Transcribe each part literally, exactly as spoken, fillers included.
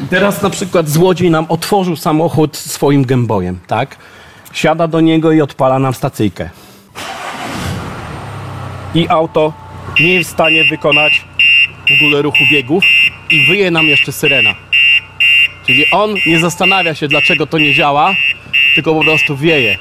Teraz na przykład złodziej nam otworzył samochód swoim gębojem, tak? Siada do niego i odpala nam stacyjkę. I auto nie jest w stanie wykonać w ogóle ruchu biegów i wyje nam jeszcze syrena. Czyli on nie zastanawia się, dlaczego to nie działa, tylko po prostu wieje.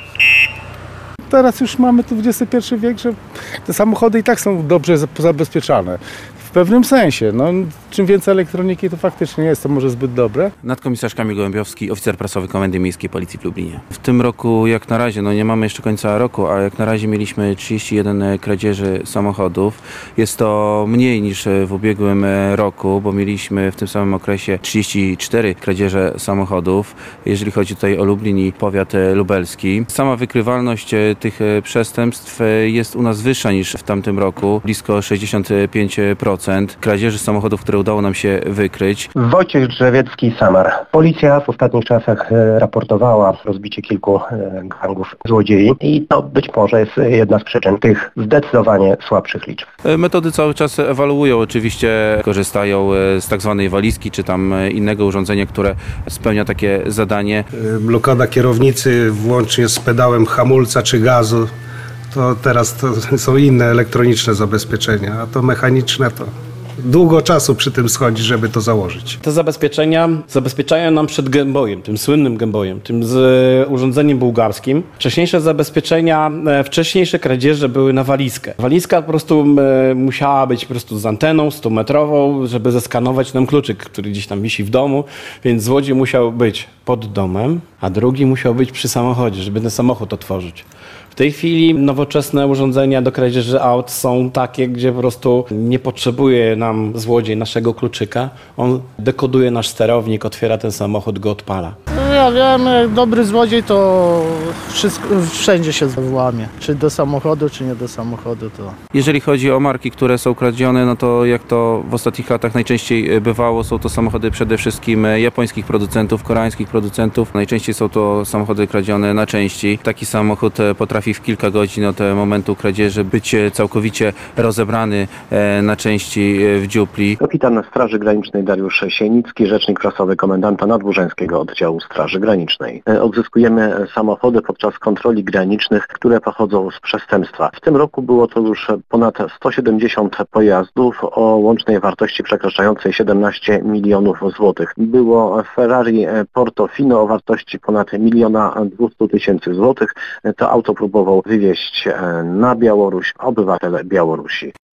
Teraz już mamy tu dwudziesty pierwszy wiek, że te samochody i tak są dobrze zabezpieczane. W pewnym sensie. No, czym więcej elektroniki, to faktycznie nie jest to może zbyt dobre. Nadkomisarz Kamil Gołębiowski, oficer prasowy Komendy Miejskiej Policji w Lublinie. W tym roku jak na razie, no nie mamy jeszcze końca roku, a jak na razie mieliśmy trzydzieści jeden kradzieży samochodów. Jest to mniej niż w ubiegłym roku, bo mieliśmy w tym samym okresie trzydzieści cztery kradzieże samochodów, jeżeli chodzi tutaj o Lublin i powiat lubelski. Sama wykrywalność tych przestępstw jest u nas wyższa niż w tamtym roku, blisko sześćdziesiąt pięć procent. Kradzieży samochodów, które udało nam się wykryć. Wojciech Drzewiecki, Samar. Policja w ostatnich czasach raportowała rozbicie kilku gangów złodziei i to być może jest jedna z przyczyn tych zdecydowanie słabszych liczb. Metody cały czas ewaluują, oczywiście korzystają z tak zwanej walizki czy tam innego urządzenia, które spełnia takie zadanie. Blokada kierownicy włącznie z pedałem hamulca czy gazu. To teraz to są inne elektroniczne zabezpieczenia, a to mechaniczne to długo czasu przy tym schodzi, żeby to założyć. Te zabezpieczenia zabezpieczają nam przed gębojem, tym słynnym gębojem, tym z urządzeniem bułgarskim. Wcześniejsze zabezpieczenia, wcześniejsze kradzieże były na walizkę. Walizka po prostu musiała być po prostu z anteną stumetrową, żeby zeskanować nam kluczyk, który gdzieś tam wisi w domu, więc złodziej musiał być pod domem, a drugi musiał być przy samochodzie, żeby ten samochód otworzyć. W tej chwili nowoczesne urządzenia do kradzieży aut są takie, gdzie po prostu nie potrzebuje nam złodziej naszego kluczyka. On dekoduje nasz sterownik, otwiera ten samochód, go odpala. Ja wiem, jak dobry złodziej to wszystko, wszędzie się włamie. Czy do samochodu, czy nie do samochodu. To... Jeżeli chodzi o marki, które są kradzione, no to jak to w ostatnich latach najczęściej bywało, są to samochody przede wszystkim japońskich producentów, koreańskich producentów. Najczęściej są to samochody kradzione na części. Taki samochód potrafi w kilka godzin od momentu kradzieży być całkowicie rozebrany na części w dziupli. Kapitan Straży Granicznej Dariusz Sienicki, rzecznik prasowy komendanta nadbużeńskiego oddziału Straży Granicznej. Odzyskujemy samochody podczas kontroli granicznych, które pochodzą z przestępstwa. W tym roku było to już ponad sto siedemdziesiąt pojazdów o łącznej wartości przekraczającej siedemnaście milionów złotych. Było Ferrari Portofino o wartości ponad miliona dwieście tysięcy złotych. To auto próbował wywieźć na Białoruś obywatel Białorusi.